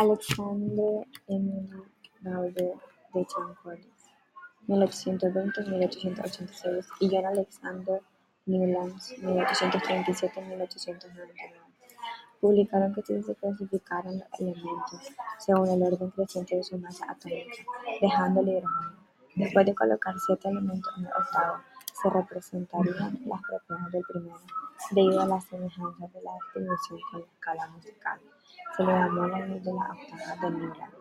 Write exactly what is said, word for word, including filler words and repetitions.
Alexandre Émile Baudouin de Chancois, mil ochocientos veinte a mil ochocientos ochenta y seis, y John Alexander Newlands, mil ochocientos treinta y siete a mil ochocientos noventa y nueve, publicaron que si se clasificaran los elementos según el orden creciente de su masa atómica, dejando el hidrógeno. Después de colocar siete elementos en el octavo, se representarían las propiedades del primero. Debido a la semejanza de la distribución con la escala musical, se le llamó la ley de la octava de Newland.